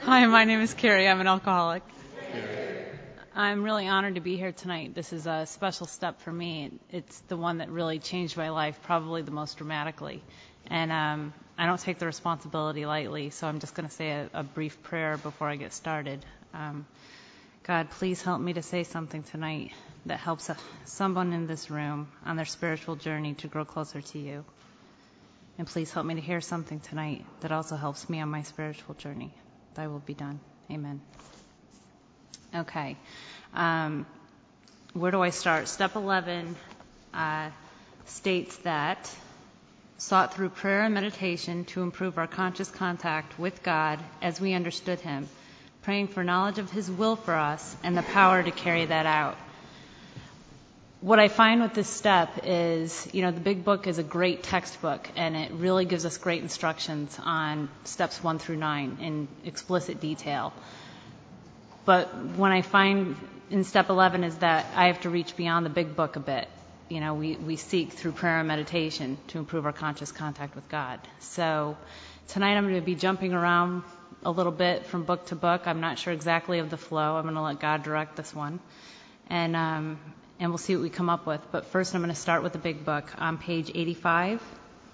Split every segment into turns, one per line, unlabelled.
Hi, my name is Carrie. I'm an alcoholic. I'm really honored to be here tonight. This is a special step for me. It's the one that really changed my life, probably the most dramatically. And I don't take the responsibility lightly, so I'm just going to say a brief prayer before I get started. God, please help me to say something tonight that helps someone in this room on their spiritual journey to grow closer to you. And please help me to hear something tonight that also helps me on my spiritual journey. Thy will be done. Amen. Okay. Where do I start? Step 11 states that sought through prayer and meditation to improve our conscious contact with God as we understood Him, praying for knowledge of His will for us and the power to carry that out. What I find with this step is, the Big Book is a great textbook, and it really gives us great instructions on steps 1 through 9 in explicit detail. But what I find in step 11 is that I have to reach beyond the Big Book a bit. We seek through prayer and meditation to improve our conscious contact with God. So tonight I'm going to be jumping around a little bit from book to book. I'm not sure exactly of the flow. I'm going to let God direct this one. And we'll see what we come up with. But first I'm going to start with the Big Book on page 85.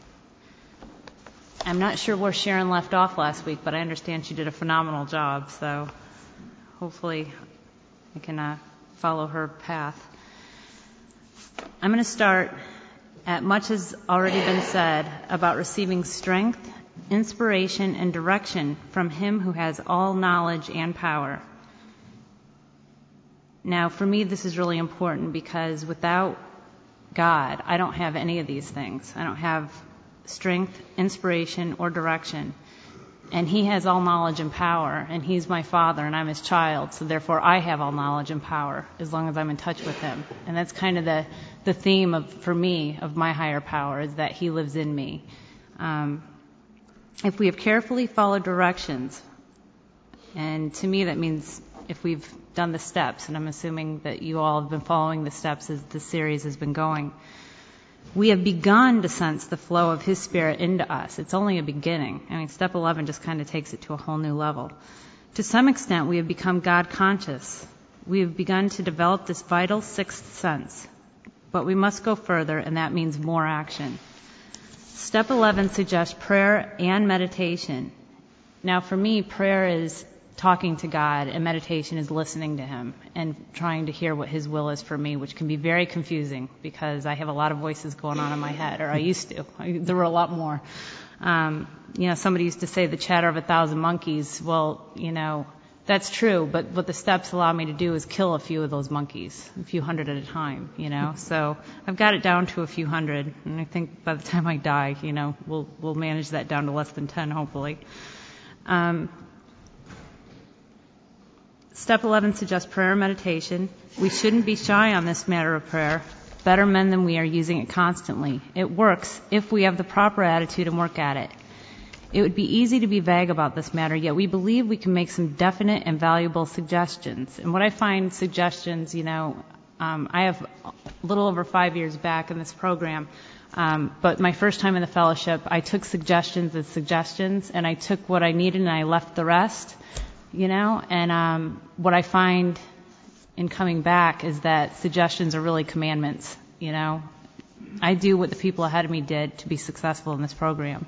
I'm not sure where Sharon left off last week, but I understand she did a phenomenal job, so hopefully I can follow her path. I'm going to start at much has already been said about receiving strength, inspiration, and direction from Him who has all knowledge and power. Now, for me, this is really important because without God, I don't have any of these things. I don't have strength, inspiration, or direction. And He has all knowledge and power, and He's my Father, and I'm His child, so therefore I have all knowledge and power as long as I'm in touch with Him. And that's kind of the theme for me of my higher power, is that He lives in me. If we have carefully followed directions, and to me that means if we've done the steps, and I'm assuming that you all have been following the steps as the series has been going, we have begun to sense the flow of His Spirit into us. It's only a beginning. Step 11 just kind of takes it to a whole new level. To some extent, we have become God conscious. We have begun to develop this vital sixth sense. But we must go further, and that means more action. Step 11 suggests prayer and meditation. Now, for me, prayer is talking to God, and meditation is listening to Him and trying to hear what His will is for me, which can be very confusing because I have a lot of voices going on in my head, or I used to. There were a lot more. Somebody used to say the chatter of 1,000 monkeys. Well, that's true, but what the steps allow me to do is kill a few of those monkeys, a few hundred at a time, So I've got it down to a few hundred, and I think by the time I die, we'll manage that down to less than 10, hopefully. Step 11 suggests prayer and meditation. We shouldn't be shy on this matter of prayer. Better men than we are using it constantly. It works if we have the proper attitude and work at it. It would be easy to be vague about this matter, yet we believe we can make some definite and valuable suggestions. And what I find suggestions, I have a little over 5 years back in this program, but my first time in the fellowship, I took suggestions as suggestions, and I took what I needed and I left the rest. And what I find in coming back is that suggestions are really commandments, I do what the people ahead of me did to be successful in this program.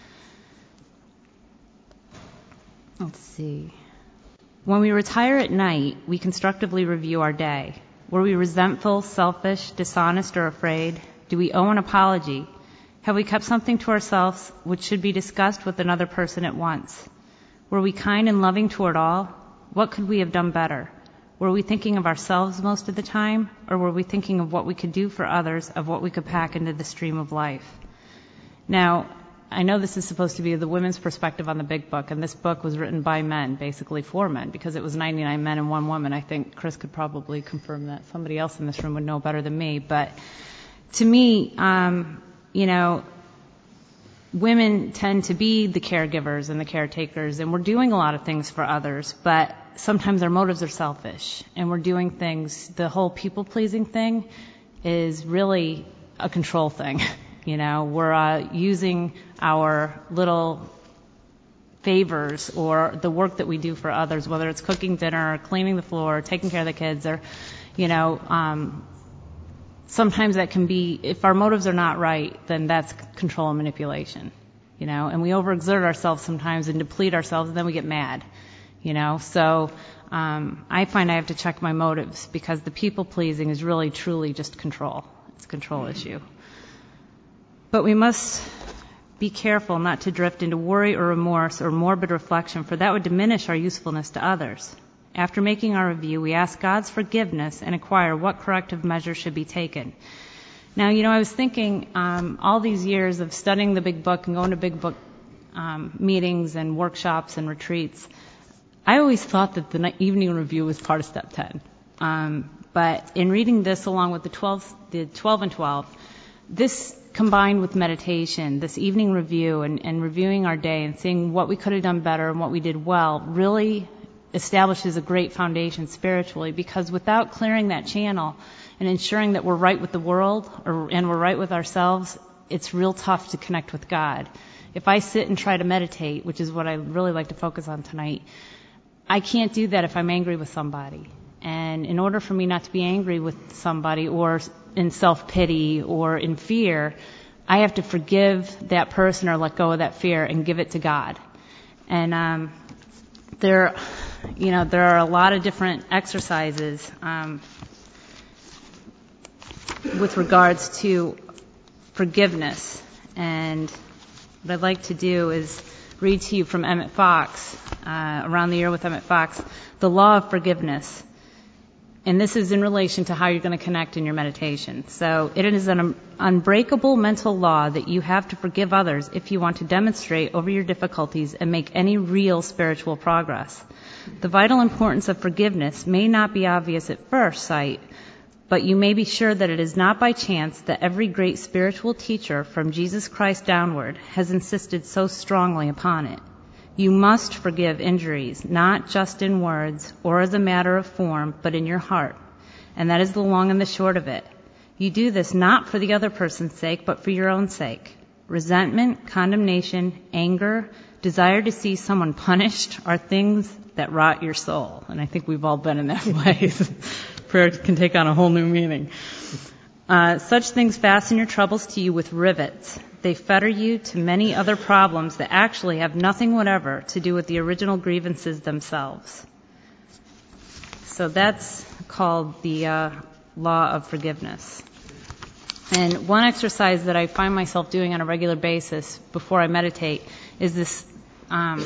Let's see. When we retire at night, we constructively review our day. Were we resentful, selfish, dishonest, or afraid? Do we owe an apology? Have we kept something to ourselves which should be discussed with another person at once? Were we kind and loving toward all? What could we have done better? Were we thinking of ourselves most of the time, or were we thinking of what we could do for others, of what we could pack into the stream of life? Now, I know this is supposed to be the women's perspective on the Big Book, and this book was written by men, basically for men, because it was 99 men and 1 woman. I think Chris could probably confirm that. Somebody else in this room would know better than me. But to me, women tend to be the caregivers and the caretakers, and we're doing a lot of things for others, but sometimes our motives are selfish, and we're doing things, the whole people-pleasing thing is really a control thing. We're using our little favors or the work that we do for others, whether it's cooking dinner or cleaning the floor or taking care of the kids or, sometimes that can be, if our motives are not right, then that's control and manipulation, and we overexert ourselves sometimes and deplete ourselves, and then we get mad, So I find I have to check my motives because the people-pleasing is really, truly just control. It's a control issue. But we must be careful not to drift into worry or remorse or morbid reflection, for that would diminish our usefulness to others. After making our review, we ask God's forgiveness and inquire what corrective measures should be taken. Now, I was thinking all these years of studying the Big Book and going to Big Book meetings and workshops and retreats, I always thought that the evening review was part of Step 10. But in reading this along with the 12 and 12, this combined with meditation, this evening review and reviewing our day and seeing what we could have done better and what we did well really establishes a great foundation spiritually, because without clearing that channel and ensuring that we're right with the world and we're right with ourselves, it's real tough to connect with God. If I sit and try to meditate, which is what I really like to focus on tonight, I can't do that if I'm angry with somebody. And in order for me not to be angry with somebody or in self-pity or in fear, I have to forgive that person or let go of that fear and give it to God. And there are a lot of different exercises with regards to forgiveness. And what I'd like to do is read to you from Emmett Fox, Around the Year with Emmett Fox, The Law of Forgiveness. And this is in relation to how you're going to connect in your meditation. So it is an unbreakable mental law that you have to forgive others if you want to demonstrate over your difficulties and make any real spiritual progress. The vital importance of forgiveness may not be obvious at first sight, but you may be sure that it is not by chance that every great spiritual teacher from Jesus Christ downward has insisted so strongly upon it. You must forgive injuries, not just in words or as a matter of form, but in your heart. And that is the long and the short of it. You do this not for the other person's sake, but for your own sake. Resentment, condemnation, anger, desire to see someone punished are things that rot your soul. And I think we've all been in that place. Prayer can take on a whole new meaning. Such things fasten your troubles to you with rivets. They fetter you to many other problems that actually have nothing whatever to do with the original grievances themselves. So that's called the law of forgiveness. And one exercise that I find myself doing on a regular basis before I meditate is this an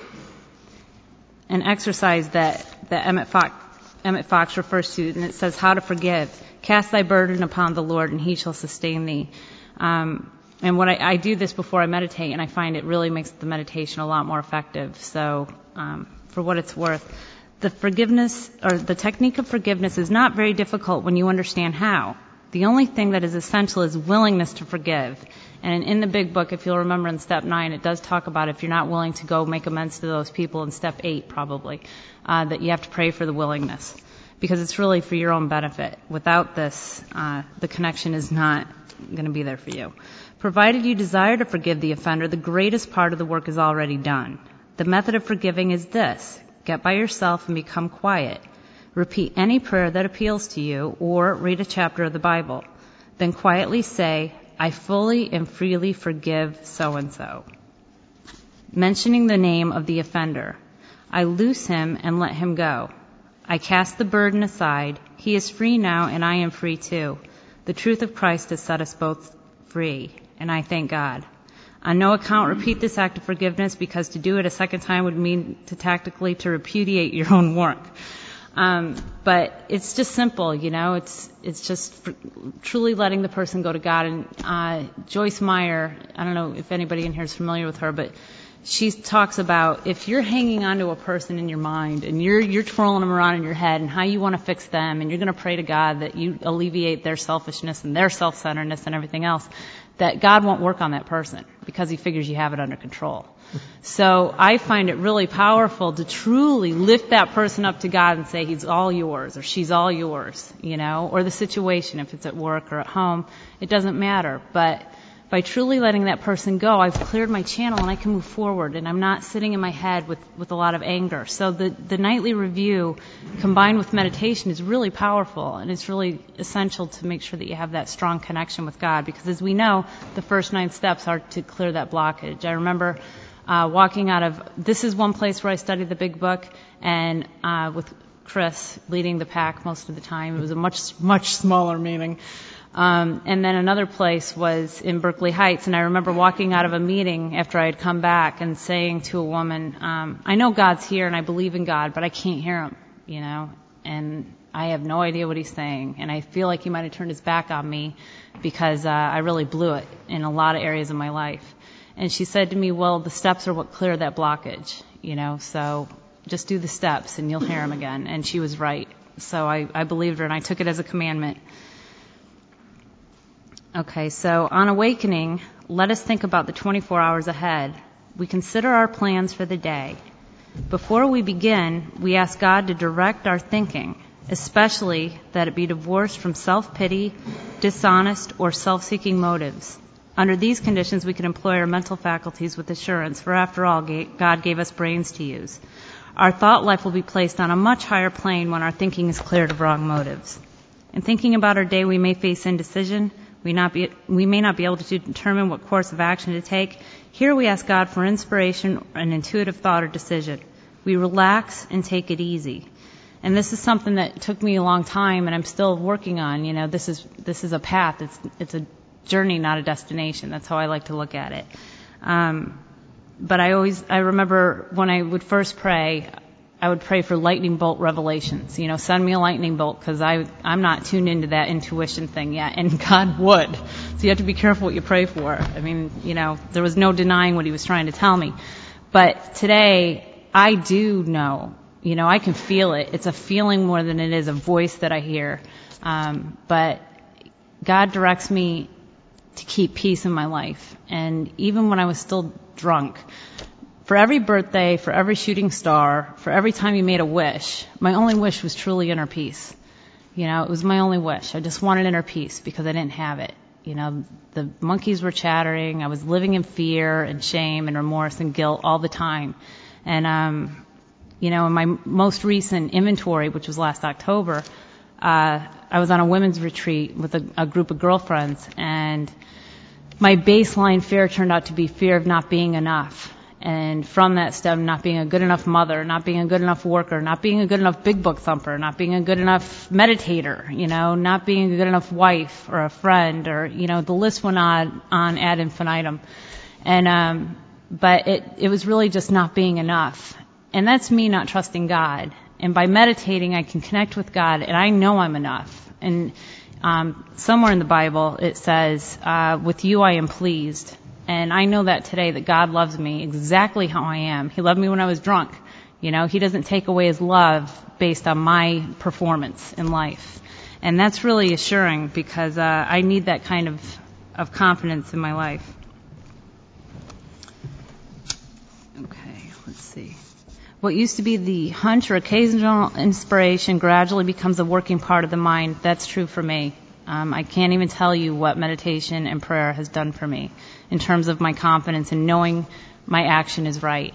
exercise that Emmett Fox refers to, and it says, how to forgive. Cast thy burden upon the Lord, and he shall sustain thee. And what I do this before I meditate, and I find it really makes the meditation a lot more effective. So, for what it's worth, the forgiveness, or the technique of forgiveness, is not very difficult when you understand how. The only thing that is essential is willingness to forgive. And in the Big Book, if you'll remember in Step 9, it does talk about if you're not willing to go make amends to those people, in Step 8 probably, that you have to pray for the willingness. Because it's really for your own benefit. Without this, the connection is not going to be there for you. Provided you desire to forgive the offender, the greatest part of the work is already done. The method of forgiving is this. Get by yourself and become quiet. Repeat any prayer that appeals to you, or read a chapter of the Bible. Then quietly say, I fully and freely forgive so-and-so. Mentioning the name of the offender. I loose him and let him go. I cast the burden aside. He is free now, and I am free too. The truth of Christ has set us both free, and I thank God. On no account repeat this act of forgiveness, because to do it a second time would mean to repudiate your own work. But it's just simple, it's just truly letting the person go to God. And Joyce Meyer, I don't know if anybody in here is familiar with her, but she talks about if you're hanging on to a person in your mind and you're twirling them around in your head and how you want to fix them, and you're going to pray to God that you alleviate their selfishness and their self-centeredness and everything else, that God won't work on that person because he figures you have it under control. So I find it really powerful to truly lift that person up to God and say he's all yours or she's all yours, or the situation, if it's at work or at home, it doesn't matter. But by truly letting that person go, I've cleared my channel and I can move forward, and I'm not sitting in my head with a lot of anger. So the nightly review combined with meditation is really powerful, and it's really essential to make sure that you have that strong connection with God, because as we know, the first 9 steps are to clear that blockage. I remember walking out of, this is one place where I studied the Big Book, and with Chris leading the pack most of the time. It was a much smaller meeting. And then another place was in Berkeley Heights, and I remember walking out of a meeting after I had come back and saying to a woman, I know God's here and I believe in God, but I can't hear him, and I have no idea what he's saying, and I feel like he might have turned his back on me because I really blew it in a lot of areas of my life. And she said to me, well, the steps are what clear that blockage, so just do the steps and you'll hear him again. And she was right. So I believed her, and I took it as a commandment. Okay, so on awakening, let us think about the 24 hours ahead. We consider our plans for the day. Before we begin, we ask God to direct our thinking, especially that it be divorced from self-pity, dishonest, or self-seeking motives. Under these conditions, we can employ our mental faculties with assurance, for after all, God gave us brains to use. Our thought life will be placed on a much higher plane when our thinking is cleared of wrong motives. In thinking about our day, we may face indecision. We may not be able to determine what course of action to take. Here we ask God for inspiration, an intuitive thought or decision. We relax and take it easy. And this is something that took me a long time, and I'm still working on. This is a path. It's a journey, not a destination. That's how I like to look at it. But I remember when I would first pray, I would pray for lightning bolt revelations. Send me a lightning bolt, because I'm not tuned into that intuition thing yet, and God would. So you have to be careful what you pray for. I mean, there was no denying what he was trying to tell me. But today, I do know. I can feel it. It's a feeling more than it is a voice that I hear. But God directs me to keep peace in my life. And even when I was still drunk, for every birthday, for every shooting star, for every time you made a wish, my only wish was truly inner peace. It was my only wish. I just wanted inner peace because I didn't have it. The monkeys were chattering. I was living in fear and shame and remorse and guilt all the time. And, in my most recent inventory, which was last October, I was on a women's retreat with a group of girlfriends, and my baseline fear turned out to be fear of not being enough. And from that stem, not being a good enough mother, not being a good enough worker, not being a good enough big book thumper, not being a good enough meditator, not being a good enough wife or a friend, or, the list went on ad infinitum. And, but it was really just not being enough. And that's me not trusting God. And by meditating, I can connect with God, and I know I'm enough. And, somewhere in the Bible, it says, with you I am pleased. And I know that today, that God loves me exactly how I am. He loved me when I was drunk. He doesn't take away his love based on my performance in life. And that's really assuring, because I need that kind of confidence in my life. Okay, let's see. What used to be the hunch or occasional inspiration gradually becomes a working part of the mind. That's true for me. I can't even tell you what meditation and prayer has done for me in terms of my confidence and knowing my action is right.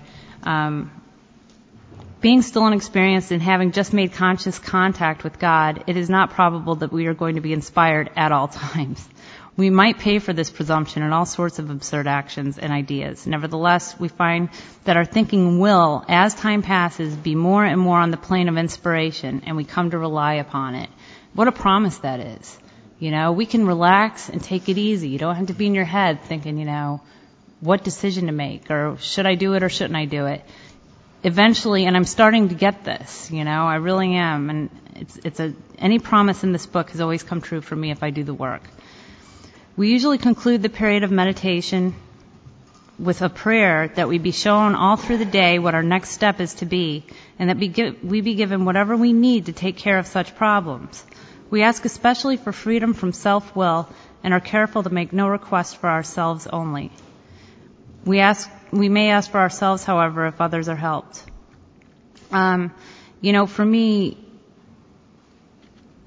Being still inexperienced and having just made conscious contact with God, it is not probable that we are going to be inspired at all times. We might pay for this presumption in all sorts of absurd actions and ideas. Nevertheless, we find that our thinking will, as time passes, be more and more on the plane of inspiration, and we come to rely upon it. What a promise that is. We can relax and take it easy. You don't have to be in your head thinking, what decision to make, or should I do it or shouldn't I do it? Eventually, and I'm starting to get this, I really am, and any promise in this book has always come true for me if I do the work. We usually conclude the period of meditation with a prayer that we be shown all through the day what our next step is to be, and that we be given whatever we need to take care of such problems. We ask especially for freedom from self-will and are careful to make no request for ourselves only. We may ask for ourselves, however, if others are helped. For me,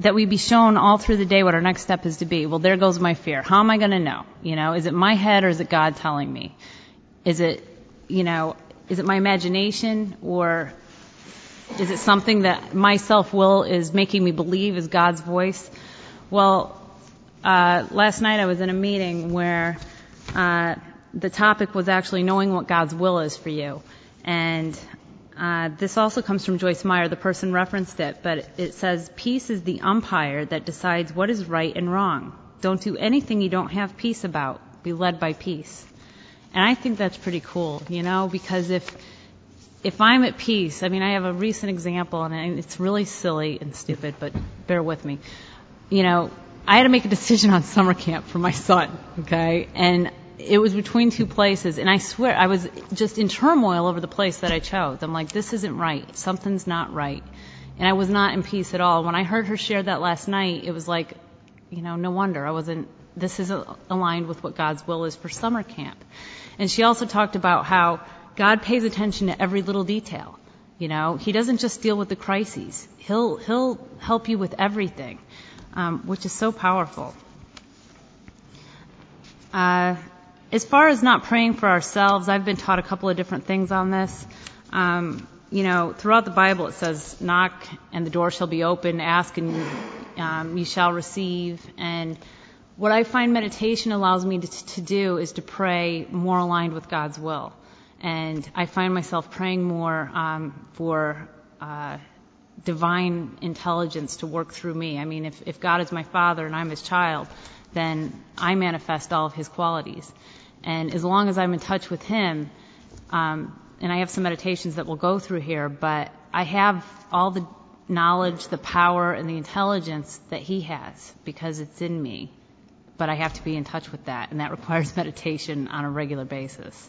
that we be shown all through the day what our next step is to be. Well, there goes my fear. How am I going to know? Is it my head or is it God telling me? Is it my imagination, or is it something that my self-will is making me believe is God's voice? Well, last night I was in a meeting where the topic was actually knowing what God's will is for you. And this also comes from Joyce Meyer. The person referenced it, but it says, peace is the umpire that decides what is right and wrong. Don't do anything you don't have peace about. Be led by peace. And I think that's pretty cool, because if I'm at peace, I have a recent example, and it's really silly and stupid, but bear with me. I had to make a decision on summer camp for my son, okay? And it was between two places, and I swear I was just in turmoil over the place that I chose. I'm like, this isn't right. Something's not right. And I was not in peace at all. When I heard her share that last night, it was like, no wonder this isn't aligned with what God's will is for summer camp. And she also talked about how God pays attention to every little detail. He doesn't just deal with the crises. He'll help you with everything, which is so powerful. As far as not praying for ourselves, I've been taught a couple of different things on this. Throughout the Bible it says, knock and the door shall be open, ask and you shall receive. And what I find meditation allows me to do is to pray more aligned with God's will. And I find myself praying more for divine intelligence to work through me. If God is my Father and I'm His child, then I manifest all of His qualities. And as long as I'm in touch with Him, and I have some meditations that will go through here, but I have all the knowledge, the power, and the intelligence that He has because it's in me. But I have to be in touch with that, and that requires meditation on a regular basis.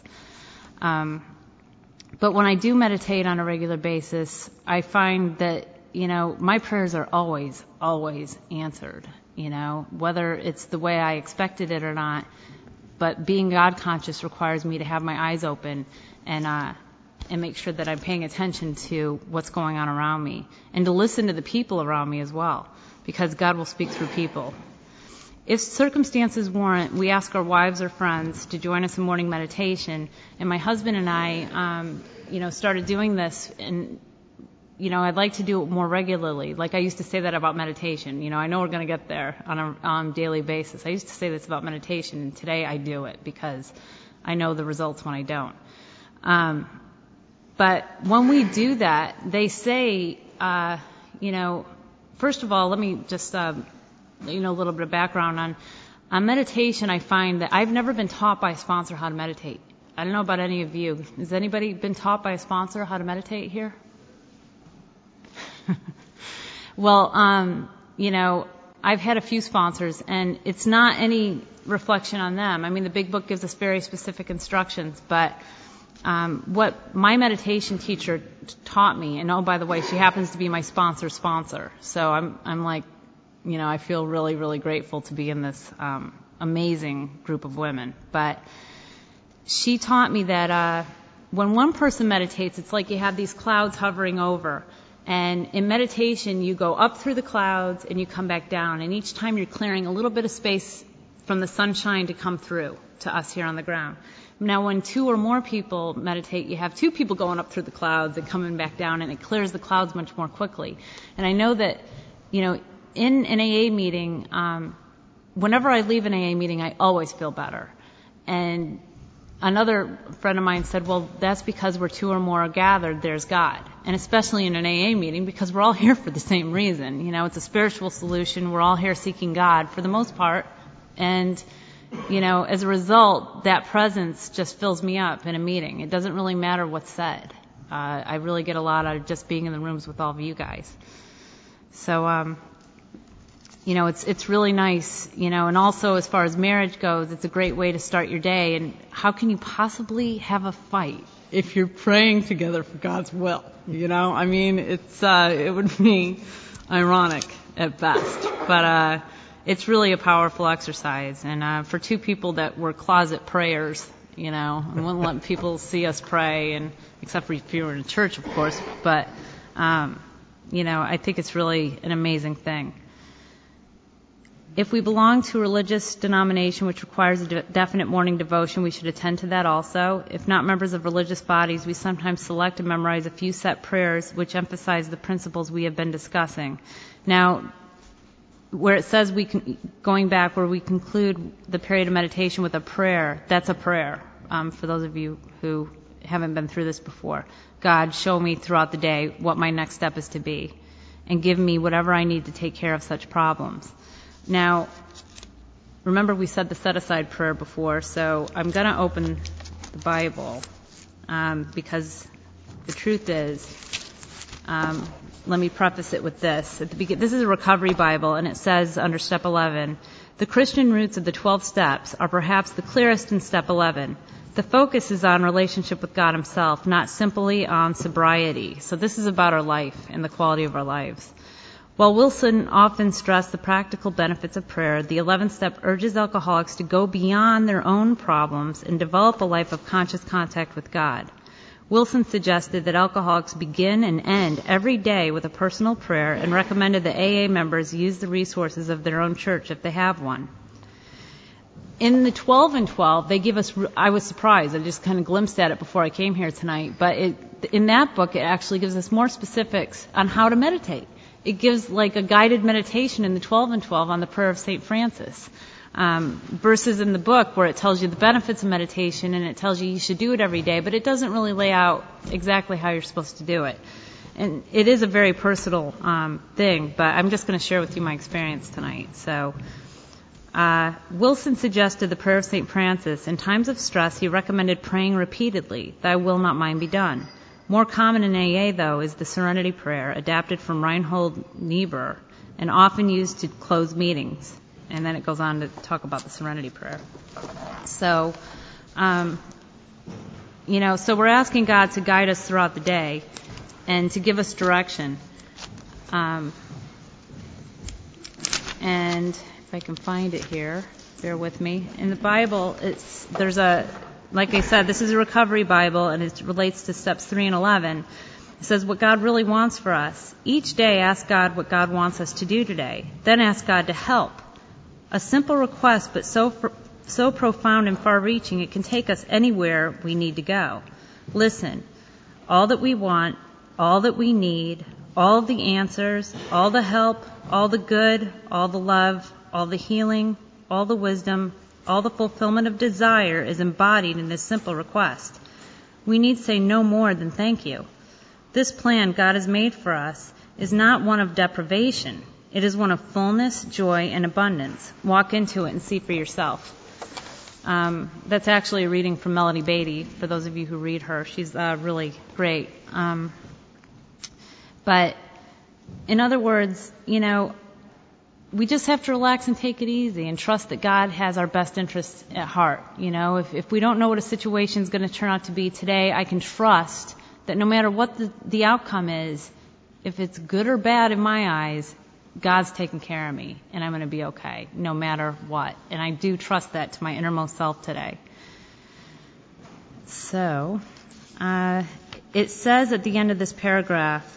But when I do meditate on a regular basis, I find that, my prayers are always, always answered, whether it's the way I expected it or not. But being God conscious requires me to have my eyes open and make sure that I'm paying attention to what's going on around me, and to listen to the people around me as well, because God will speak through people. If circumstances warrant, we ask our wives or friends to join us in morning meditation. And my husband and I, started doing this, and, I'd like to do it more regularly. Like I used to say that about meditation. I know we're going to get there on a daily basis. I used to say this about meditation, and today I do it because I know the results when I don't. But when we do that, they say, first of all, let me just a little bit of background on meditation. I find that I've never been taught by a sponsor how to meditate. I don't know about any of you. Has anybody been taught by a sponsor how to meditate here? Well, I've had a few sponsors, and it's not any reflection on them. The Big Book gives us very specific instructions, but what my meditation teacher taught me, and oh, by the way, she happens to be my sponsor, so I'm like, I feel really, really grateful to be in this amazing group of women. But she taught me that when one person meditates, it's like you have these clouds hovering over. And in meditation, you go up through the clouds and you come back down. And each time you're clearing a little bit of space from the sunshine to come through to us here on the ground. Now, when two or more people meditate, you have two people going up through the clouds and coming back down, and it clears the clouds much more quickly. And I know that, in an AA meeting, whenever I leave an AA meeting, I always feel better. And another friend of mine said, well, that's because where two or more are gathered, there's God. And especially in an AA meeting, because we're all here for the same reason. It's a spiritual solution. We're all here seeking God for the most part. And, as a result, that presence just fills me up in a meeting. It doesn't really matter what's said. I really get a lot out of just being in the rooms with all of you guys. So, it's really nice, and also as far as marriage goes, it's a great way to start your day. And how can you possibly have a fight if you're praying together for God's will? It would be ironic at best, but it's really a powerful exercise. And for two people that were closet prayers, I wouldn't let people see us pray, and except for if you were in a church, of course. But I think it's really an amazing thing. If we belong to a religious denomination which requires a definite morning devotion, we should attend to that also. If not members of religious bodies, we sometimes select and memorize a few set prayers which emphasize the principles we have been discussing. Now, where it says going back where we conclude the period of meditation with a prayer, that's a prayer. For those of you who haven't been through this before, God, show me throughout the day what my next step is to be, and give me whatever I need to take care of such problems. Now, remember we said the set-aside prayer before, so I'm going to open the Bible because the truth is, let me preface it with this. This is a recovery Bible, and it says under Step 11, the Christian roots of the 12 steps are perhaps the clearest in Step 11. The focus is on relationship with God Himself, not simply on sobriety. So this is about our life and the quality of our lives. While Wilson often stressed the practical benefits of prayer, the 11th step urges alcoholics to go beyond their own problems and develop a life of conscious contact with God. Wilson suggested that alcoholics begin and end every day with a personal prayer and recommended that AA members use the resources of their own church if they have one. In the 12 and 12, they give us, I was surprised, I just kind of glimpsed at it before I came here tonight, but in that book it actually gives us more specifics on how to meditate. It gives like a guided meditation in the 12 and 12 on the prayer of St. Francis. Versus in the book where it tells you the benefits of meditation and it tells you should do it every day, but it doesn't really lay out exactly how you're supposed to do it. And it is a very personal thing, but I'm just going to share with you my experience tonight. So, Wilson suggested the prayer of St. Francis. In times of stress, he recommended praying repeatedly, "Thy will, not mine, be done." More common in AA, though, is the Serenity Prayer, adapted from Reinhold Niebuhr, and often used to close meetings. And then it goes on to talk about the Serenity Prayer. So, so we're asking God to guide us throughout the day and to give us direction. And if I can find it here, bear with me. In the Bible, like I said, this is a recovery Bible, and it relates to steps 3 and 11. It says what God really wants for us. Each day, ask God what God wants us to do today. Then ask God to help. A simple request, but so profound and far-reaching, it can take us anywhere we need to go. Listen, all that we want, all that we need, all of the answers, all the help, all the good, all the love, all the healing, all the wisdom, all the fulfillment of desire is embodied in this simple request. We need say no more than thank you. This plan God has made for us is not one of deprivation. It is one of fullness, joy, and abundance. Walk into it and see for yourself. That's actually a reading from Melody Beatty, for those of you who read her. She's really great. But in other words, we just have to relax and take it easy and trust that God has our best interests at heart. If we don't know what a situation is going to turn out to be today, I can trust that no matter what the outcome is, if it's good or bad in my eyes, God's taking care of me, and I'm going to be okay, no matter what. And I do trust that to my innermost self today. So, it says at the end of this paragraph,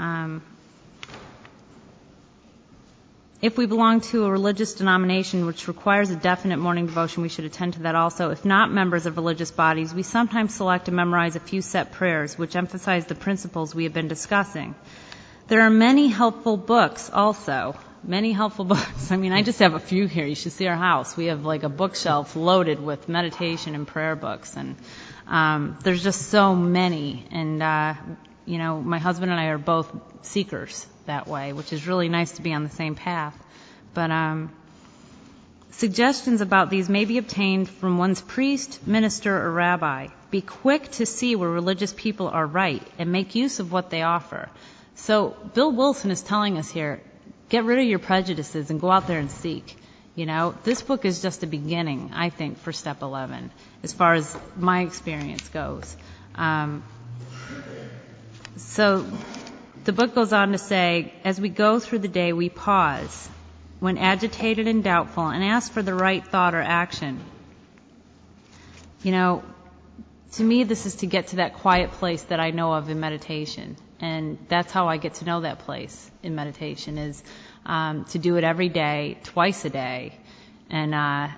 if we belong to a religious denomination which requires a definite morning devotion, we should attend to that also. If not members of religious bodies, we sometimes select and memorize a few set prayers which emphasize the principles we have been discussing. There are many helpful books also. Many helpful books. I just have a few here. You should see our house. We have like a bookshelf loaded with meditation and prayer books. And there's just so many. And, my husband and I are both seekers that way, which is really nice to be on the same path. But suggestions about these may be obtained from one's priest, minister, or rabbi. Be quick to see where religious people are right and make use of what they offer. So Bill Wilson is telling us here, get rid of your prejudices and go out there and seek. This book is just a beginning, I think, for Step 11, as far as my experience goes. So the book goes on to say, as we go through the day, we pause when agitated and doubtful and ask for the right thought or action. to me, this is to get to that quiet place that I know of in meditation. And that's how I get to know that place in meditation, is to do it every day, twice a day. And,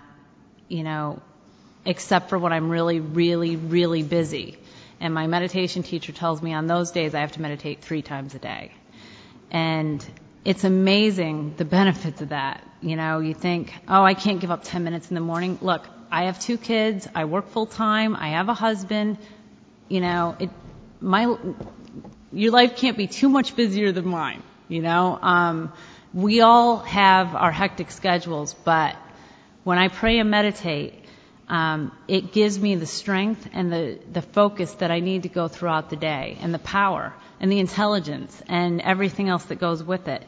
except for when I'm really, really, really busy. And my meditation teacher tells me on those days I have to meditate 3 times a day. And it's amazing the benefits of that. You think, I can't give up 10 minutes in the morning. Look, I have 2 kids. I work full time. I have a husband. Your life can't be too much busier than mine. We all have our hectic schedules, but when I pray and meditate, it gives me the strength and the focus that I need to go throughout the day, and the power and the intelligence and everything else that goes with it.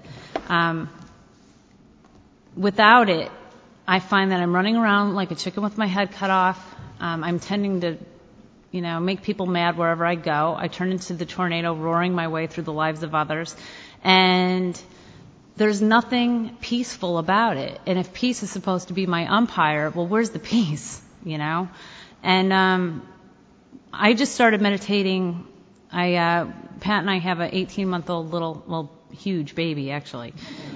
Without it, I find that I'm running around like a chicken with my head cut off. I'm tending to, make people mad wherever I go. I turn into the tornado roaring my way through the lives of others. And there's nothing peaceful about it. And if peace is supposed to be my umpire, well, where's the peace, And I just started meditating. Pat and I have an 18-month-old huge baby, actually.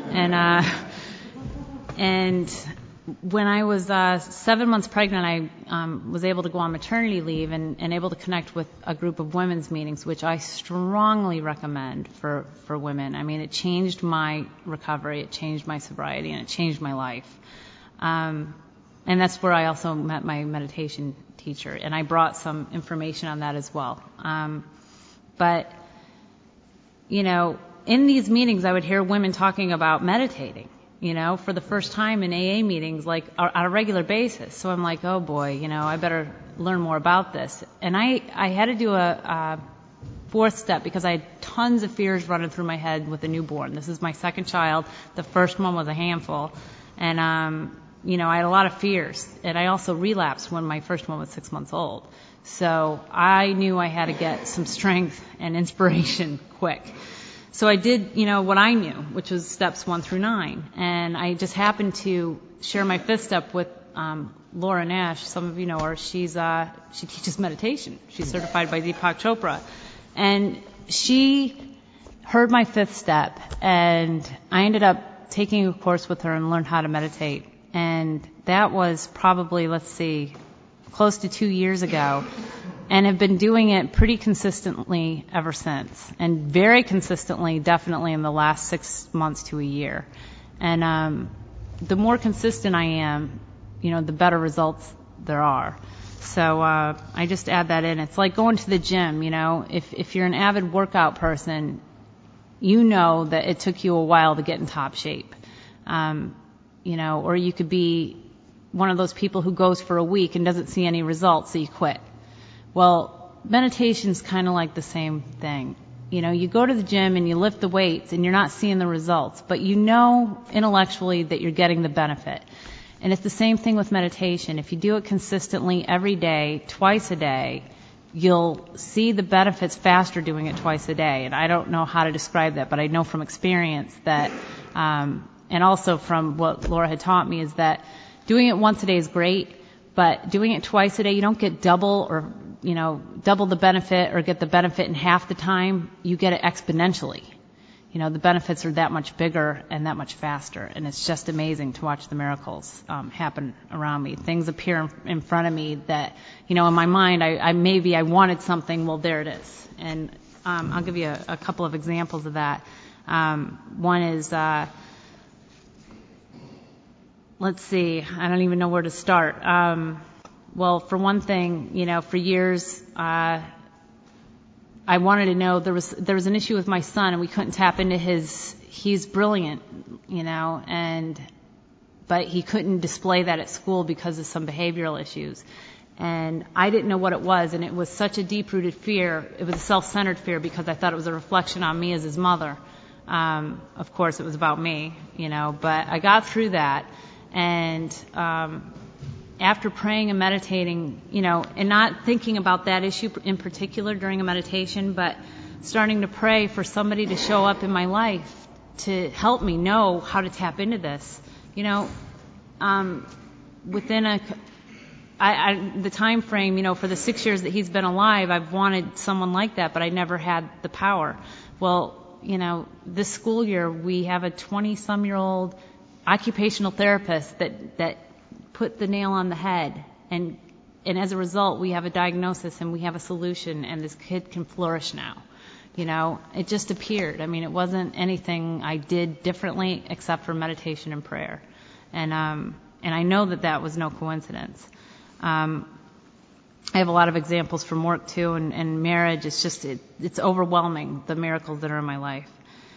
And when I was 7 months pregnant, I was able to go on maternity leave and able to connect with a group of women's meetings, which I strongly recommend for women. I mean, it changed my recovery, it changed my sobriety, and it changed my life. And that's where I also met my meditation teacher, and I brought some information on that as well. But, in these meetings, I would hear women talking about meditating, for the first time in AA meetings, like on a regular basis. So I'm like, oh boy, I better learn more about this. And I had to do a 4th step because I had tons of fears running through my head with a newborn. This is my 2nd child. The first one was a handful. And, I had a lot of fears. And I also relapsed when my first one was 6 months old. So I knew I had to get some strength and inspiration quick. So I did, what I knew, which was steps 1 through 9. And I just happened to share my 5th step with Laura Nash. Some of you know her. She teaches meditation. She's certified by Deepak Chopra. And she heard my 5th step, and I ended up taking a course with her and learned how to meditate. And that was probably, close to 2 years ago, and have been doing it pretty consistently ever since, and very consistently, definitely in the last 6 months to a year. And the more consistent I am, the better results there are. So I just add that in. It's like going to the gym. If you're an avid workout person, that it took you a while to get in top shape. Or you could be one of those people who goes for a week and doesn't see any results, so you quit. Well, meditation's kind of like the same thing. You go to the gym and you lift the weights and you're not seeing the results, but intellectually that you're getting the benefit. And it's the same thing with meditation. If you do it consistently every day, twice a day, you'll see the benefits faster doing it twice a day. And I don't know how to describe that, but I know from experience that, and also from what Laura had taught me, is that doing it once a day is great, but doing it twice a day, you don't get double the benefit or get the benefit in half the time. You get it exponentially. The benefits are that much bigger and that much faster. And it's just amazing to watch the miracles happen around me. Things appear in front of me that, in my mind, I wanted something. Well, there it is. And I'll give you a couple of examples of that. One is, let's see, I don't even know where to start. Well, for one thing, for years, I wanted to know, there was an issue with my son, and we couldn't tap into he's brilliant, but he couldn't display that at school because of some behavioral issues. And I didn't know what it was, and it was such a deep-rooted fear. It was a self-centered fear because I thought it was a reflection on me as his mother. Of course, it was about me, but I got through that. And after praying and meditating, and not thinking about that issue in particular during a meditation, but starting to pray for somebody to show up in my life to help me know how to tap into this. Within the time frame, for the 6 years that he's been alive, I've wanted someone like that, but I never had the power. Well, this school year, we have a 20-some-year-old occupational therapist that put the nail on the head. And as a result, we have a diagnosis and we have a solution, and this kid can flourish now. It just appeared. It wasn't anything I did differently except for meditation and prayer. And I know that was no coincidence. I have a lot of examples from work too, and marriage. It's just, it's overwhelming, the miracles that are in my life.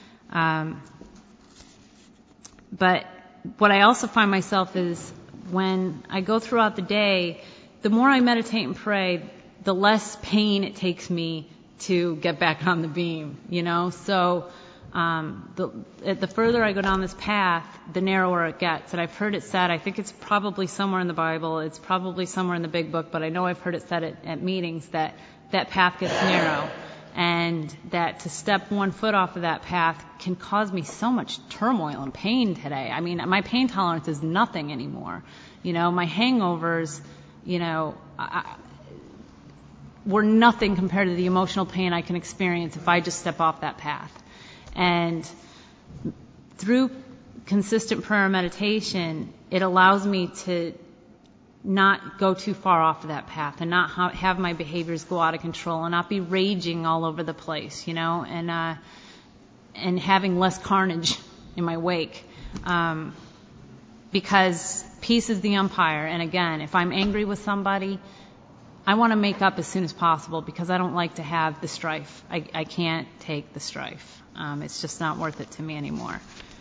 But what I also find myself is when I go throughout the day, the more I meditate and pray, the less pain it takes me to get back on the beam, So the further I go down this path, the narrower it gets. And I've heard it said, I think it's probably somewhere in the Bible, it's probably somewhere in the Big Book, but I know I've heard it said at meetings that path gets narrow. And that to step one foot off of that path can cause me so much turmoil and pain today. My pain tolerance is nothing anymore. My hangovers, were nothing compared to the emotional pain I can experience if I just step off that path. And through consistent prayer and meditation, it allows me to not go too far off of that path and not have my behaviors go out of control and not be raging all over the place, and having less carnage in my wake. Because peace is the umpire. And again, if I'm angry with somebody, I want to make up as soon as possible because I don't like to have the strife. I can't take the strife. It's just not worth it to me anymore.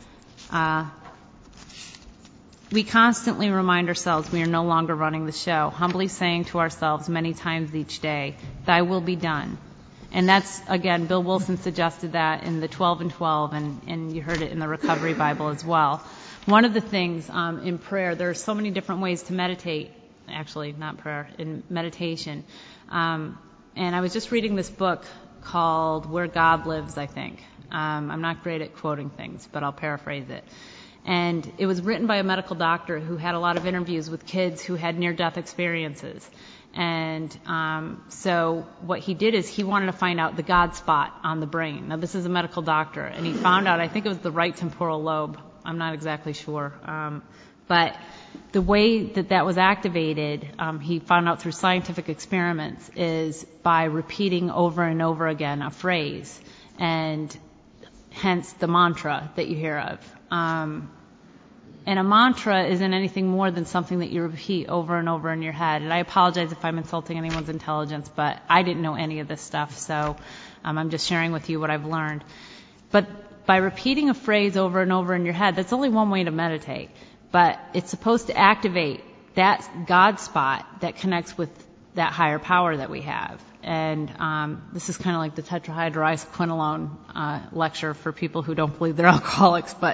We constantly remind ourselves we are no longer running the show, humbly saying to ourselves many times each day, "Thy will be done." And that's, again, Bill Wilson suggested that in the 12 and 12, and you heard it in the Recovery Bible as well. One of the things in prayer, there are so many different ways to meditate. Actually, not prayer, in meditation. And I was just reading this book called Where God Lives, I think. I'm not great at quoting things, but I'll paraphrase it. And it was written by a medical doctor who had a lot of interviews with kids who had near-death experiences. And so what he did is he wanted to find out the God spot on the brain. Now, this is a medical doctor, and he found out, I think it was the right temporal lobe. I'm not exactly sure. But the way that was activated, he found out through scientific experiments, is by repeating over and over again a phrase, and hence the mantra that you hear of. And a mantra isn't anything more than something that you repeat over and over in your head. And I apologize if I'm insulting anyone's intelligence, but I didn't know any of this stuff, so I'm just sharing with you what I've learned. But by repeating a phrase over and over in your head, that's only one way to meditate. But it's supposed to activate that God spot that connects with that higher power that we have. And this is kind of like the tetrahydroisoquinoline lecture for people who don't believe they're alcoholics. But,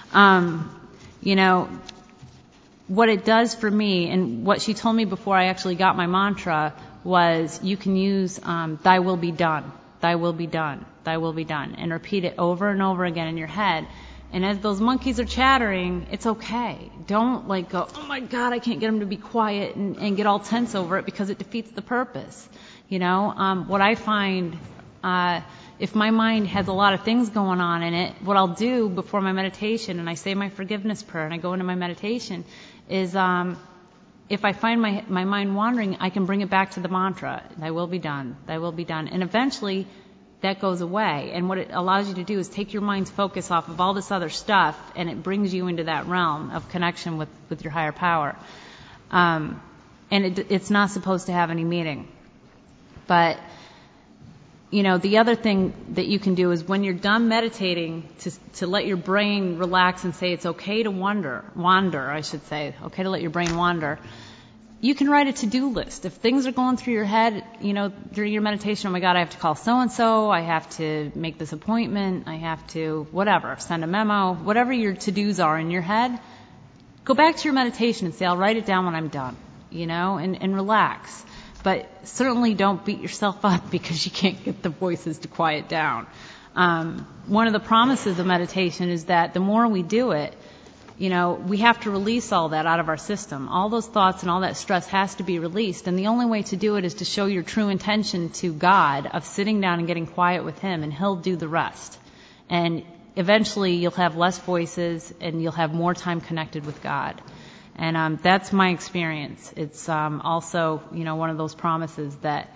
what it does for me, and what she told me before I actually got my mantra, was you can use "Thy will be done, Thy will be done, Thy will be done," and repeat it over and over again in your head. And as those monkeys are chattering, it's okay. Don't go, "Oh my God, I can't get them to be quiet," and get all tense over it, because it defeats the purpose. What I find, if my mind has a lot of things going on in it, what I'll do before my meditation, and I say my forgiveness prayer and I go into my meditation, is if I find my mind wandering, I can bring it back to the mantra, "Thy will be done, Thy will be done." And eventually that goes away. And what it allows you to do is take your mind's focus off of all this other stuff, and it brings you into that realm of connection with your higher power. And it's not supposed to have any meaning. But, the other thing that you can do is when you're done meditating, to let your brain relax and say it's okay to wander, I should say, okay to let your brain wander. You can write a to-do list. If things are going through your head, during your meditation, "Oh my God, I have to call so-and-so, I have to make this appointment, I have to whatever, send a memo," whatever your to-dos are in your head, go back to your meditation and say, "I'll write it down when I'm done," and relax. But certainly don't beat yourself up because you can't get the voices to quiet down. One of the promises of meditation is that the more we do it, we have to release all that out of our system. All those thoughts and all that stress has to be released. And the only way to do it is to show your true intention to God of sitting down and getting quiet with Him, and He'll do the rest. And eventually you'll have less voices and you'll have more time connected with God. And that's my experience. It's also, one of those promises that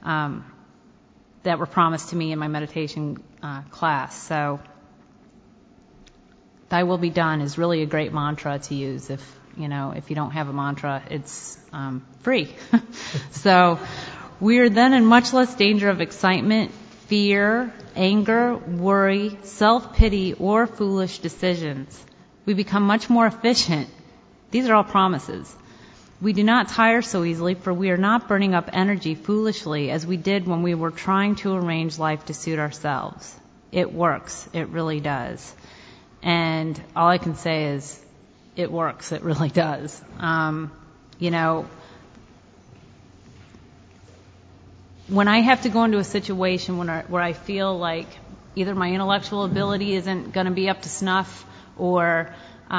were promised to me in my meditation class. So "Thy will be done" is really a great mantra to use. If you don't have a mantra, it's free. So we are then in much less danger of excitement, fear, anger, worry, self-pity, or foolish decisions. We become much more efficient. These are all promises. We do not tire so easily, for we are not burning up energy foolishly as we did when we were trying to arrange life to suit ourselves. It works. It really does. And all I can say is, it works. It really does. When I have to go into a situation where I feel like either my intellectual ability isn't going to be up to snuff, or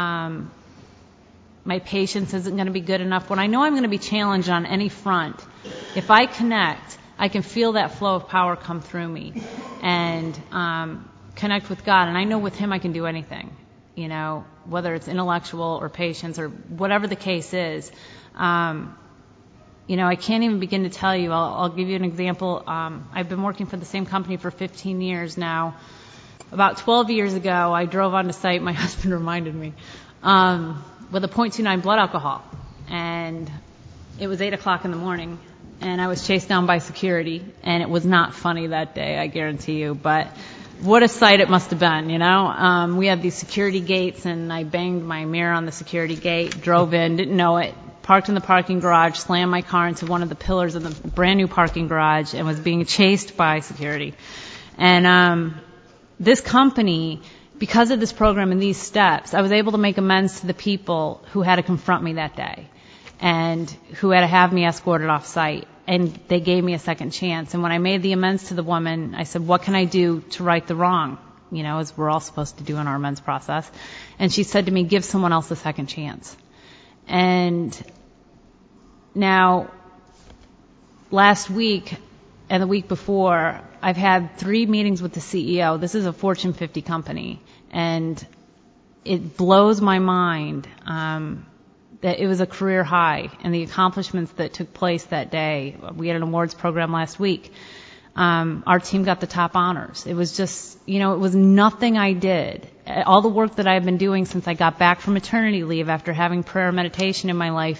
my patience isn't going to be good enough, when I know I'm going to be challenged on any front, if I connect, I can feel that flow of power come through me and connect with God. And I know with Him I can do anything, whether it's intellectual or patience or whatever the case is. I can't even begin to tell you. I'll give you an example. I've been working for the same company for 15 years now. About 12 years ago, I drove onto site, my husband reminded me, with a .29 blood alcohol. And it was 8 o'clock in the morning, and I was chased down by security. And it was not funny that day, I guarantee you. But what a sight it must have been, We had these security gates, and I banged my mirror on the security gate, drove in, didn't know it, parked in the parking garage, slammed my car into one of the pillars of the brand new parking garage, and was being chased by security. And this company, because of this program and these steps, I was able to make amends to the people who had to confront me that day and who had to have me escorted off site. And they gave me a second chance. And when I made the amends to the woman, I said, "What can I do to right the wrong?" As we're all supposed to do in our amends process. And she said to me, "Give someone else a second chance." And now, last week and the week before, I've had 3 meetings with the CEO. This is a Fortune 50 company. And it blows my mind that it was a career high, and the accomplishments that took place that day. We had an awards program last week. Our team got the top honors. It was just, it was nothing I did. All the work that I've been doing since I got back from maternity leave after having prayer and meditation in my life,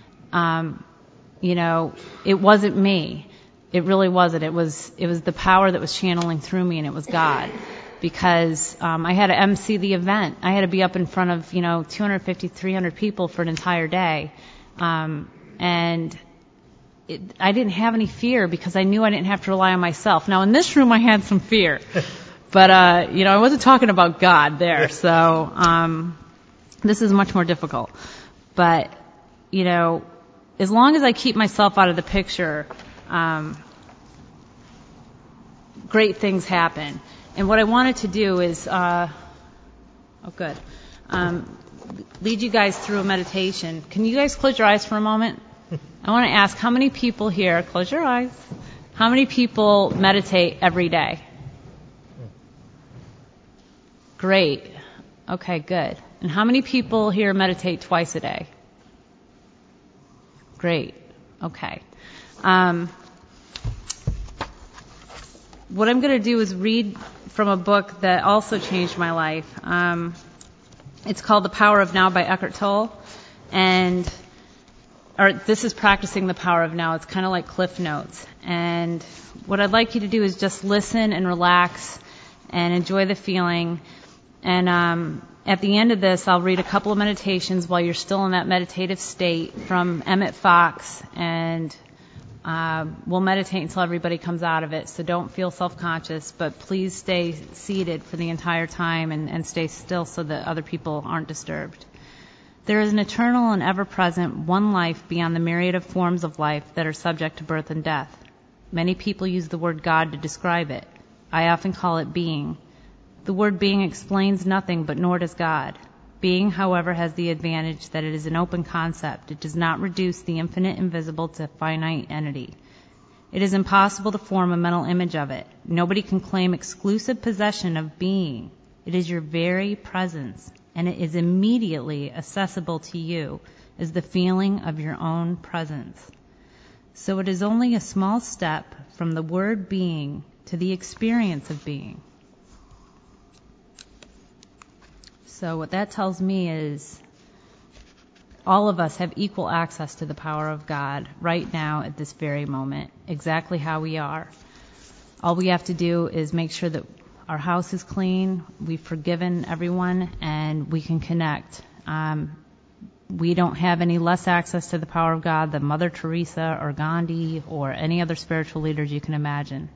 it wasn't me. It really wasn't. It was the power that was channeling through me, and it was God. Because I had to MC the event. I had to be up in front of 250, 300 people for an entire day, and I didn't have any fear because I knew I didn't have to rely on myself. Now in this room I had some fear, but I wasn't talking about God there. So this is much more difficult. But as long as I keep myself out of the picture, great things happen. And what I wanted to do is, lead you guys through a meditation. Can you guys close your eyes for a moment? I want to ask, how many people here, close your eyes, how many people meditate every day? Great. Okay, good. And how many people here meditate twice a day? Great. Okay. What I'm going to do is read from a book that also changed my life. It's called The Power of Now by Eckhart Tolle. This is Practicing the Power of Now. It's kind of like Cliff Notes. And what I'd like you to do is just listen and relax and enjoy the feeling. And at the end of this, I'll read a couple of meditations while you're still in that meditative state from Emmett Fox, and we'll meditate until everybody comes out of it, so don't feel self-conscious, but please stay seated for the entire time and stay still so that other people aren't disturbed. There is an eternal and ever-present one life beyond the myriad of forms of life that are subject to birth and death. Many people use the word God to describe it. I often call it being. The word being explains nothing, but nor does God. Being, however, has the advantage that it is an open concept. It does not reduce the infinite invisible to finite entity. It is impossible to form a mental image of it. Nobody can claim exclusive possession of being. It is your very presence, and it is immediately accessible to you as the feeling of your own presence. So it is only a small step from the word being to the experience of being. So what that tells me is all of us have equal access to the power of God right now at this very moment, exactly how we are. All we have to do is make sure that our house is clean, we've forgiven everyone, and we can connect. We don't have any less access to the power of God than Mother Teresa or Gandhi or any other spiritual leaders you can imagine.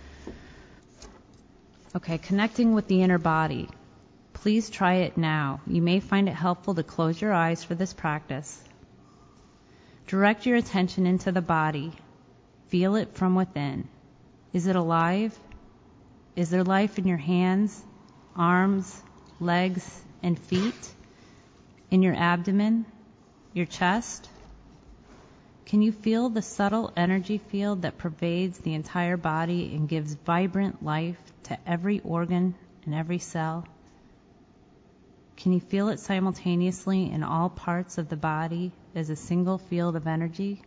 Okay, connecting with the inner body. Please try it now. You may find it helpful to close your eyes for this practice. Direct your attention into the body. Feel it from within. Is it alive? Is there life in your hands, arms, legs, and feet? In your abdomen? Your chest? Can you feel the subtle energy field that pervades the entire body and gives vibrant life to every organ and every cell? Can you feel it simultaneously in all parts of the body as a single field of energy?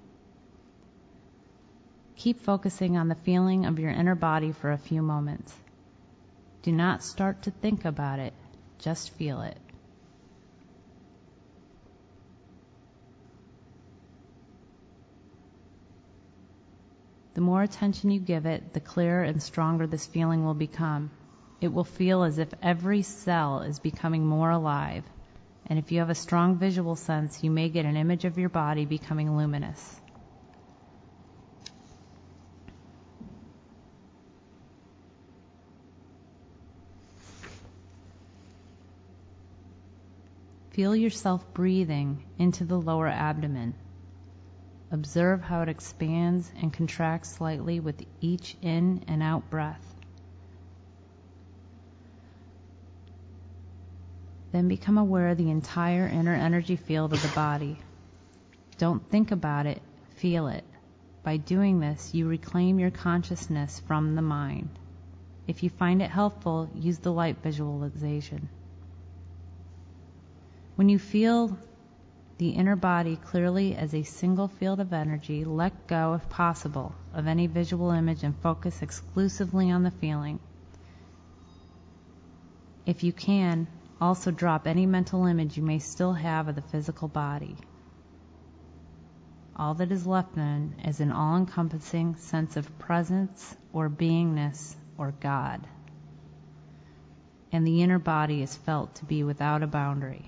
Keep focusing on the feeling of your inner body for a few moments. Do not start to think about it, just feel it. The more attention you give it, the clearer and stronger this feeling will become. It will feel as if every cell is becoming more alive, and if you have a strong visual sense, you may get an image of your body becoming luminous. Feel yourself breathing into the lower abdomen. Observe how it expands and contracts slightly with each in and out breath. Then become aware of the entire inner energy field of the body. Don't think about it, feel it. By doing this, you reclaim your consciousness from the mind. If you find it helpful, use the light visualization. When you feel the inner body clearly as a single field of energy, let go, if possible, of any visual image and focus exclusively on the feeling. If you can, also drop any mental image you may still have of the physical body. All that is left then is an all-encompassing sense of presence or beingness or God. And the inner body is felt to be without a boundary.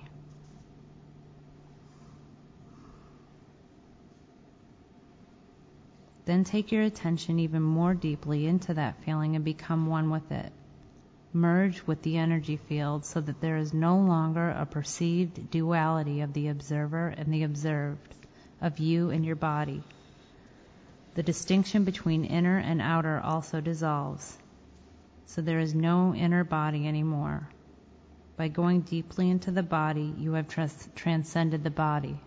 Then take your attention even more deeply into that feeling and become one with it. Merge with the energy field so that there is no longer a perceived duality of the observer and the observed, of you and your body. The distinction between inner and outer also dissolves, so there is no inner body anymore. By going deeply into the body, you have transcended the body.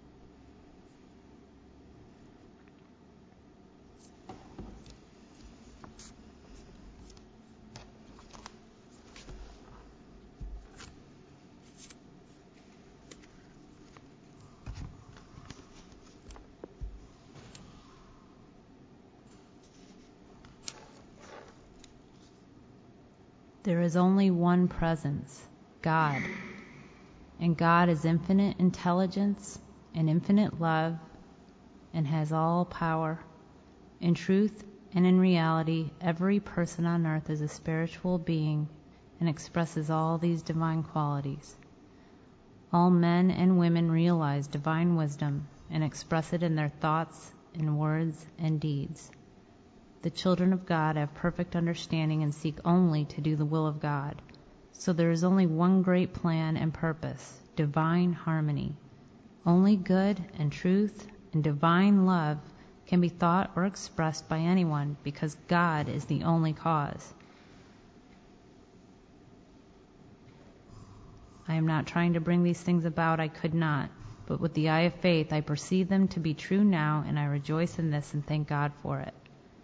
There is only one presence, God. And God is infinite intelligence and infinite love and has all power. In truth and in reality, every person on earth is a spiritual being and expresses all these divine qualities. All men and women realize divine wisdom and express it in their thoughts, in words, and deeds. The children of God have perfect understanding and seek only to do the will of God. So there is only one great plan and purpose, divine harmony. Only good and truth and divine love can be thought or expressed by anyone because God is the only cause. I am not trying to bring these things about. I could not. But with the eye of faith, I perceive them to be true now, and I rejoice in this and thank God for it.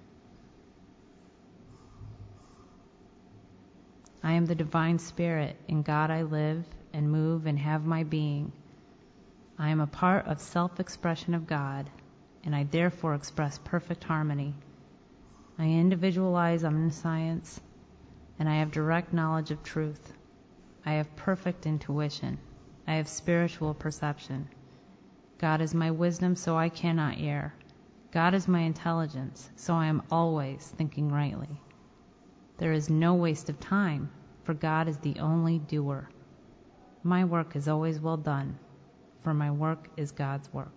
I am the divine spirit. In God I live and move and have my being. I am a part of self-expression of God, and I therefore express perfect harmony. I individualize omniscience, and I have direct knowledge of truth. I have perfect intuition. I have spiritual perception. God is my wisdom, so I cannot err. God is my intelligence, so I am always thinking rightly. There is no waste of time, for God is the only doer. My work is always well done, for my work is God's work.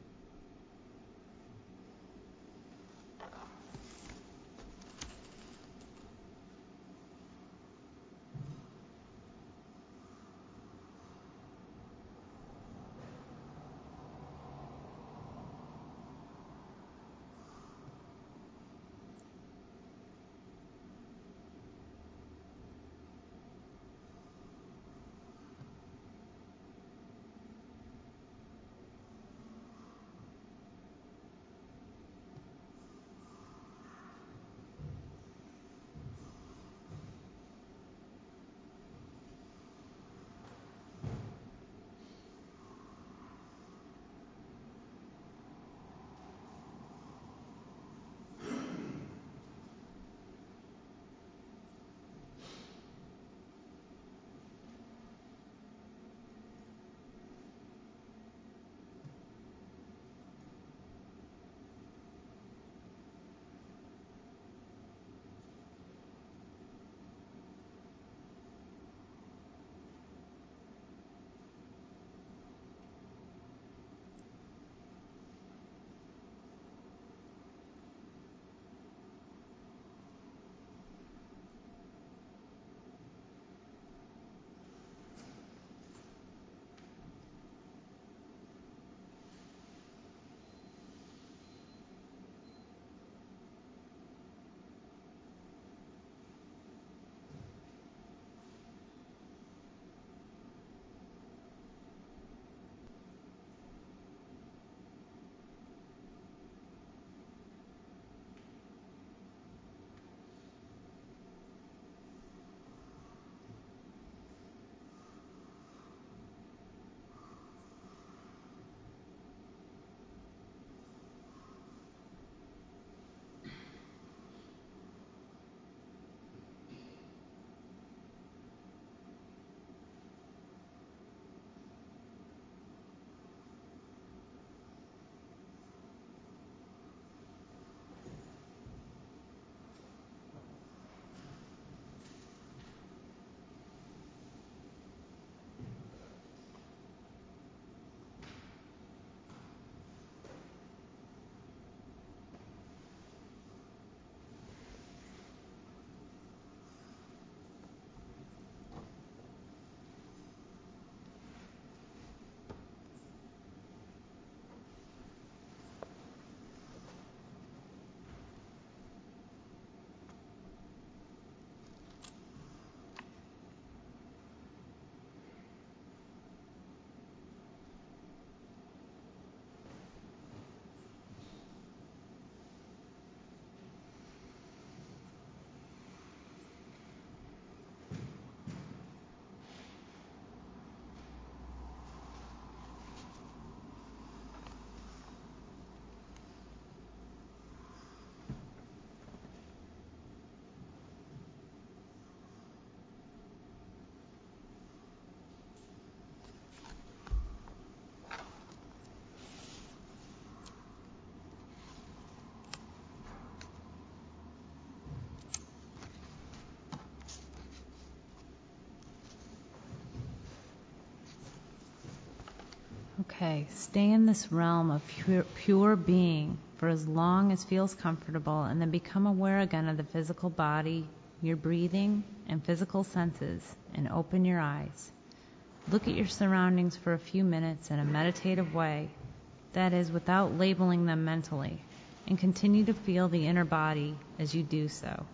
Okay, stay in this realm of pure being for as long as feels comfortable, and then become aware again of the physical body, your breathing, and physical senses, and open your eyes. Look at your surroundings for a few minutes in a meditative way, that is, without labeling them mentally, and continue to feel the inner body as you do so.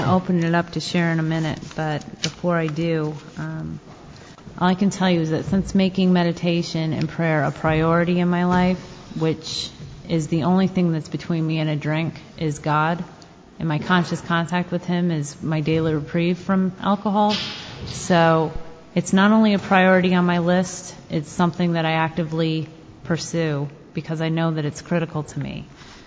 to open it up to share in a minute, but before I do, all I can tell you is that since making meditation and prayer a priority in my life, which is the only thing that's between me and a drink, is God, and my conscious contact with Him is my daily reprieve from alcohol. So it's not only a priority on my list, it's something that I actively pursue because I know that it's critical to me.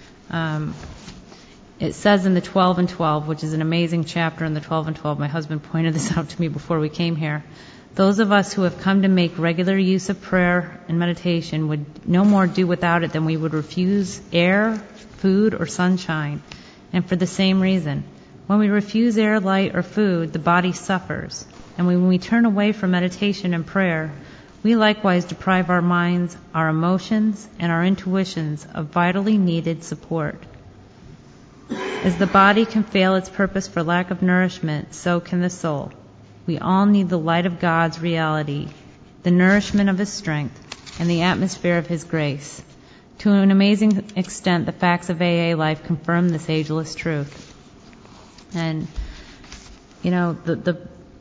It says in the 12 and 12, which is an amazing chapter in the 12 and 12, my husband pointed this out to me before we came here, those of us who have come to make regular use of prayer and meditation would no more do without it than we would refuse air, food, or sunshine. And for the same reason, when we refuse air, light, or food, the body suffers. And when we turn away from meditation and prayer, we likewise deprive our minds, our emotions, and our intuitions of vitally needed support. As the body can fail its purpose for lack of nourishment, so can the soul. We all need the light of God's reality, the nourishment of His strength, and the atmosphere of His grace. To an amazing extent, the facts of AA life confirm this ageless truth. And, you know, the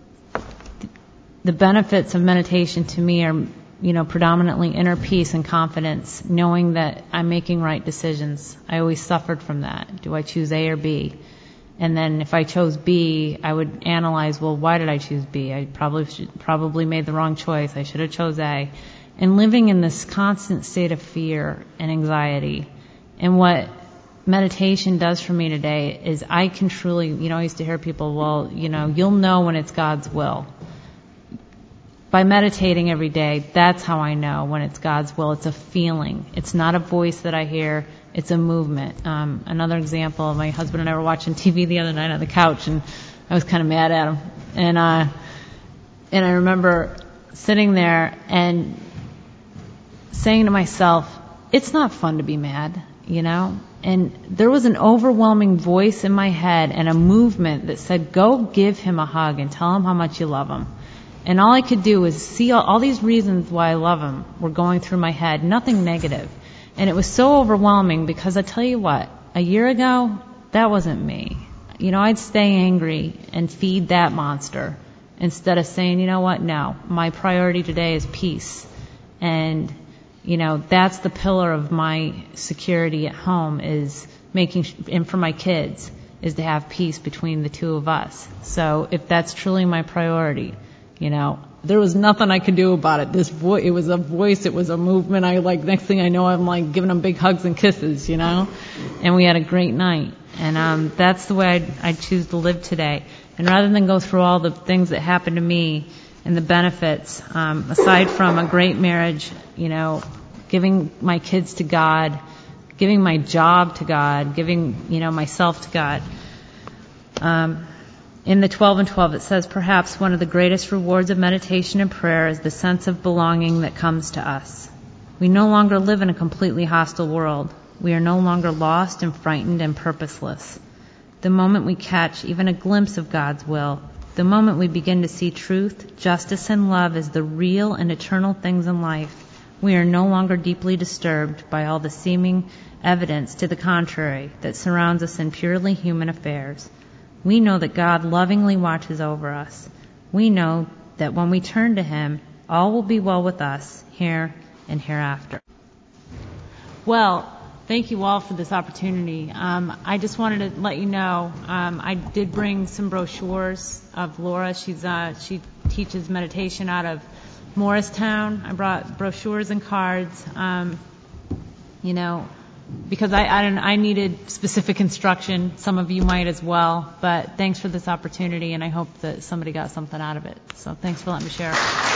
benefits of meditation to me are, you know, predominantly inner peace and confidence, knowing that I'm making right decisions. I always suffered from that. Do I choose A or B? And then if I chose B, I would analyze, well, why did I choose B? I probably made the wrong choice. I should have chose A. And living in this constant state of fear and anxiety. And what meditation does for me today is I can truly, you know, I used to hear people, well, you know, you'll know when it's God's will. By meditating every day, that's how I know when it's God's will. It's a feeling. It's not a voice that I hear. It's a movement. Another example, my husband and I were watching TV the other night on the couch, and I was kind of mad at him. And I remember sitting there and saying to myself, it's not fun to be mad, you know? And there was an overwhelming voice in my head and a movement that said, go give him a hug and tell him how much you love him. And all I could do was see all these reasons why I love him were going through my head, nothing negative. And it was so overwhelming because I tell you what, a year ago, that wasn't me. You know, I'd stay angry and feed that monster instead of saying, you know what, no, my priority today is peace. And, you know, that's the pillar of my security at home is and for my kids, is to have peace between the two of us. So if that's truly my priority, you know, there was nothing I could do about it. It was a voice, it was a movement. Next thing I know, I'm giving them big hugs and kisses, you know? And we had a great night. And that's the way I choose to live today. And rather than go through all the things that happened to me and the benefits, aside from a great marriage, you know, giving my kids to God, giving my job to God, giving, you know, myself to God, in the 12 and 12, it says, perhaps one of the greatest rewards of meditation and prayer is the sense of belonging that comes to us. We no longer live in a completely hostile world. We are no longer lost and frightened and purposeless. The moment we catch even a glimpse of God's will, the moment we begin to see truth, justice, and love as the real and eternal things in life, we are no longer deeply disturbed by all the seeming evidence to the contrary that surrounds us in purely human affairs. We know that God lovingly watches over us. We know that when we turn to Him, all will be well with us here and hereafter. Well, thank you all for this opportunity. I just wanted to let you know, I did bring some brochures of Laura. She teaches meditation out of Morristown. I brought brochures and cards, you know, because I needed specific instruction. Some of you might as well. But thanks for this opportunity, and I hope that somebody got something out of it. So thanks for letting me share.